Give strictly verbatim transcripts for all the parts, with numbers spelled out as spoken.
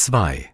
zwei.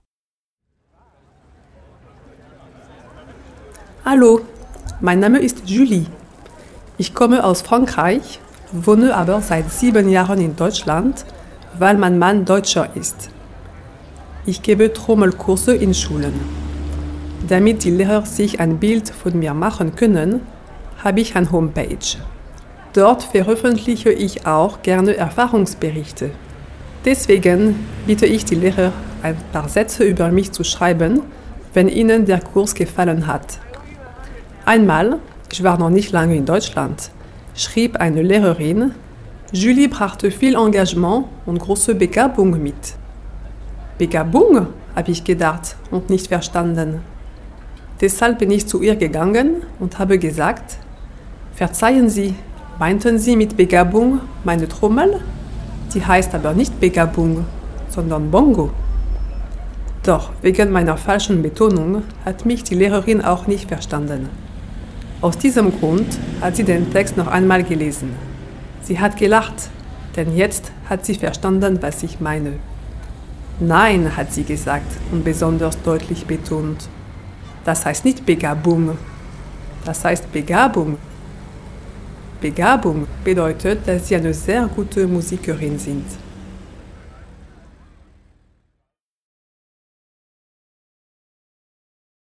Hallo, mein Name ist Julie. Ich komme aus Frankreich, wohne aber seit sieben Jahren in Deutschland, weil mein Mann Deutscher ist. Ich gebe Trommelkurse in Schulen. Damit die Lehrer sich ein Bild von mir machen können, habe ich eine Homepage. Dort veröffentliche ich auch gerne Erfahrungsberichte. Deswegen bitte ich die Lehrer, ein paar Sätze über mich zu schreiben, wenn ihnen der Kurs gefallen hat. Einmal, ich war noch nicht lange in Deutschland, schrieb eine Lehrerin, Julie brachte viel Engagement und große Begabung mit. Begabung, habe ich gedacht und nicht verstanden. Deshalb bin ich zu ihr gegangen und habe gesagt, verzeihen Sie, meinten Sie mit Begabung meine Trommel? Die heißt aber nicht Begabung, sondern Bongo. Doch wegen meiner falschen Betonung hat mich die Lehrerin auch nicht verstanden. Aus diesem Grund hat sie den Text noch einmal gelesen. Sie hat gelacht, denn jetzt hat sie verstanden, was ich meine. Nein, hat sie gesagt und besonders deutlich betont. Das heißt nicht Begabung, das heißt Begabung. Begabung bedeutet, dass Sie eine sehr gute Musikerin sind.